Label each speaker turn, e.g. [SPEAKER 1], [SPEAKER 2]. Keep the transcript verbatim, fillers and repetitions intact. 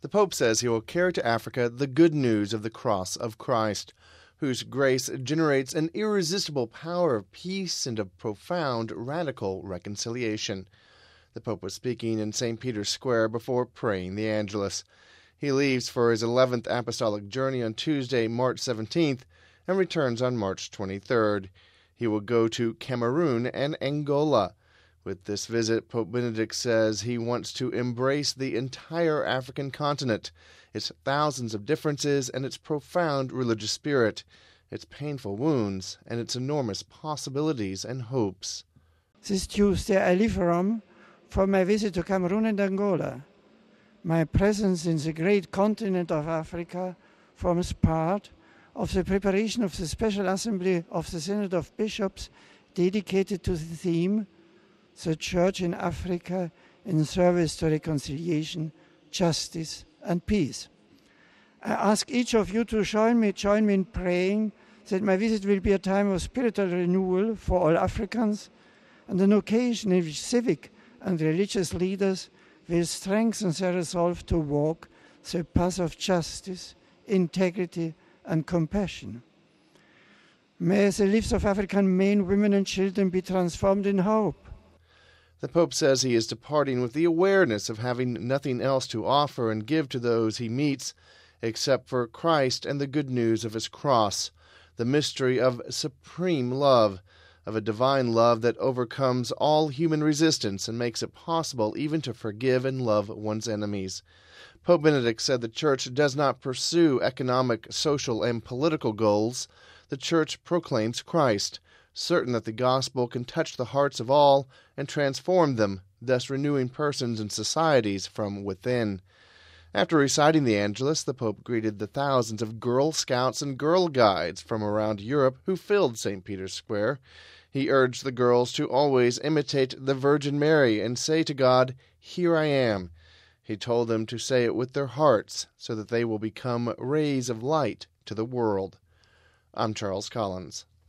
[SPEAKER 1] The Pope says he will carry to Africa the good news of the cross of Christ, whose grace generates an irresistible power of peace and of profound, radical reconciliation. The Pope was speaking in Saint Peter's Square before praying the Angelus. He leaves for his eleventh apostolic journey on Tuesday, March seventeenth, and returns on March twenty-third. He will go to Cameroon and Angola. With this visit, Pope Benedict says he wants to embrace the entire African continent, its thousands of differences and its profound religious spirit, its painful wounds and its enormous possibilities and hopes.
[SPEAKER 2] This Tuesday I leave Rome for my visit to Cameroon and Angola. My presence in the great continent of Africa forms part of the preparation of the Special Assembly of the Synod of Bishops dedicated to the theme The Church in Africa in Service to Reconciliation, Justice and Peace. I ask each of you to join me, join me in praying that my visit will be a time of spiritual renewal for all Africans and an occasion in which civic and religious leaders will strengthen their resolve to walk the path of justice, integrity and compassion. May the lives of African men, women and children be transformed in hope.
[SPEAKER 1] The Pope says he is departing with the awareness of having nothing else to offer and give to those he meets except for Christ and the good news of his cross, the mystery of supreme love, of a divine love that overcomes all human resistance and makes it possible even to forgive and love one's enemies. Pope Benedict said the Church does not pursue economic, social, and political goals. The Church proclaims Christ, certain that the gospel can touch the hearts of all and transform them, thus renewing persons and societies from within. After reciting the Angelus, the Pope greeted the thousands of Girl Scouts and Girl Guides from around Europe who filled Saint Peter's Square. He urged the girls to always imitate the Virgin Mary and say to God, "Here I am." He told them to say it with their hearts so that they will become rays of light to the world. I'm Charles Collins.